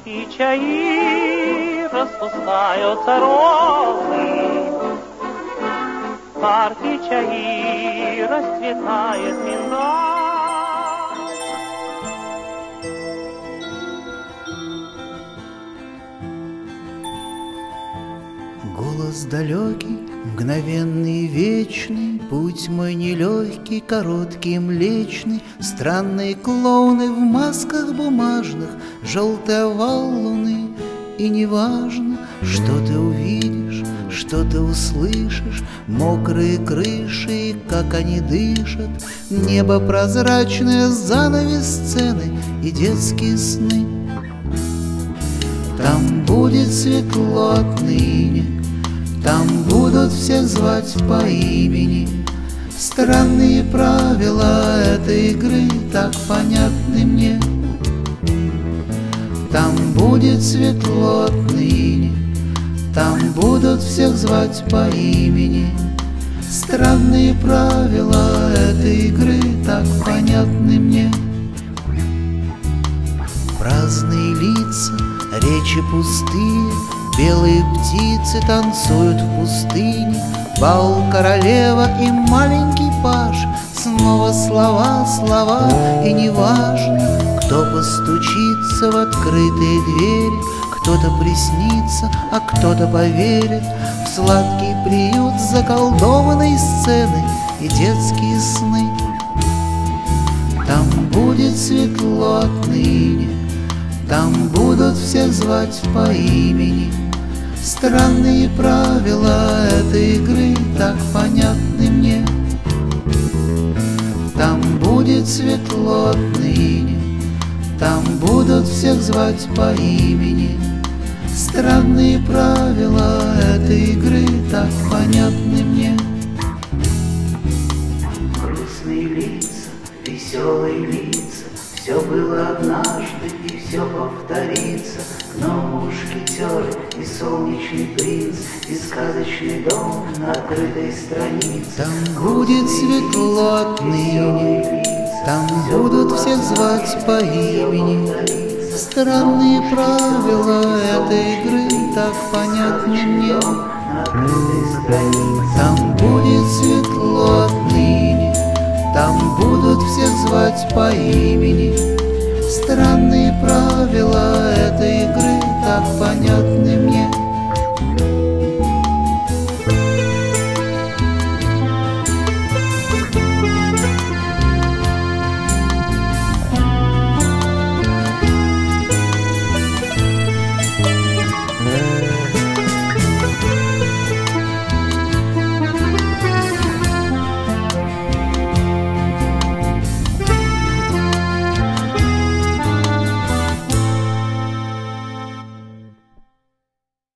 Парки, чаи, распускаются розы. Парки, чаи, расцветает миндаль. Голос далекий, мгновенный и вечный, путь мой нелегкий, короткий, млечный, странные клоуны в масках бумажных, желтый овал луны. И неважно, что ты увидишь, что ты услышишь, мокрые крыши, и как они дышат, небо прозрачное, занавес сцены и детские сны. Там будет светло отныне, там будут всех звать по имени. Странные правила этой игры так понятны мне. Там будет светло отныне, там будут всех звать по имени. Странные правила этой игры так понятны мне. Праздные лица, речи пустые, белые птицы танцуют в пустыне. Бал королева и маленький паж, снова слова, слова, и неважно, кто постучится в открытые двери. Кто-то приснится, а кто-то поверит в сладкий приют заколдованной сцены и детские сны. Там будет светло отныне, там будут всех звать по имени. Странные правила этой игры так понятны мне. Там будет светло отныне, там будут всех звать по имени. Странные правила этой игры так понятны мне. Грустные лица, веселые лица, все было однажды и все повторится. Гном-мушкетер и солнечный принц, и сказочный дом на открытой странице. Там будет светло отныне, там будут всех звать по имени. Странные правила этой игры так понятны мне. Там будет